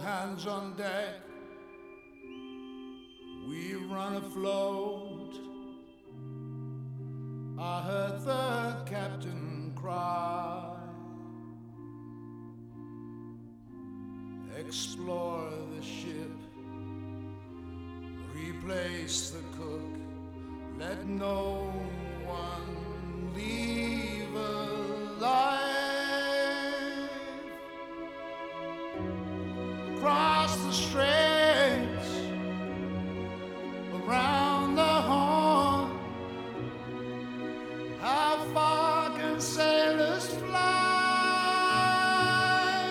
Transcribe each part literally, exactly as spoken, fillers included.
hands on deck, we run afloat. I heard the captain cry, explore the ship, replace the cook, let no one leave alive. Across the straits, around the Horn, how far can sailors fly?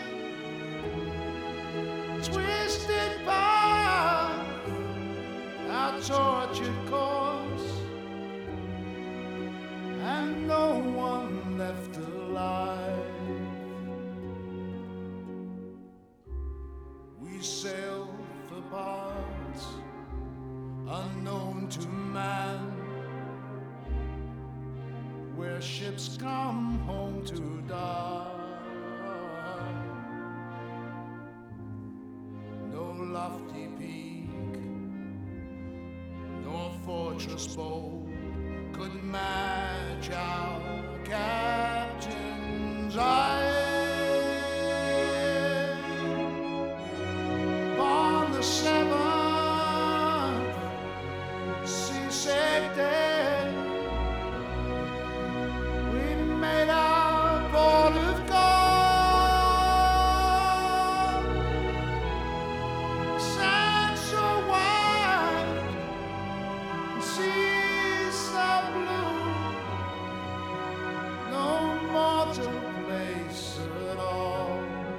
Twisted path, our tortured course, and no one left alive. We sail for parts unknown to man, where ships come home to die. No lofty peak, nor fortress bold could match our captain's eye. Upon the seventh seasick day, we made our port of gold. Sand so wide, seas so blue, no mortal place at all.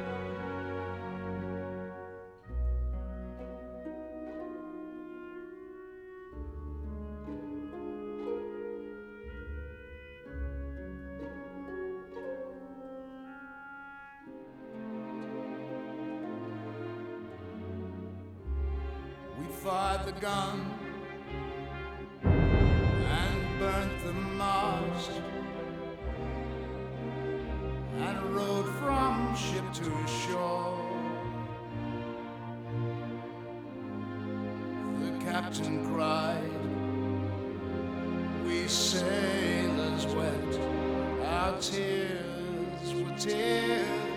We fired the gun and burnt the mast, and rode from ship to shore. The captain cried, we sailors wept, our tears were tears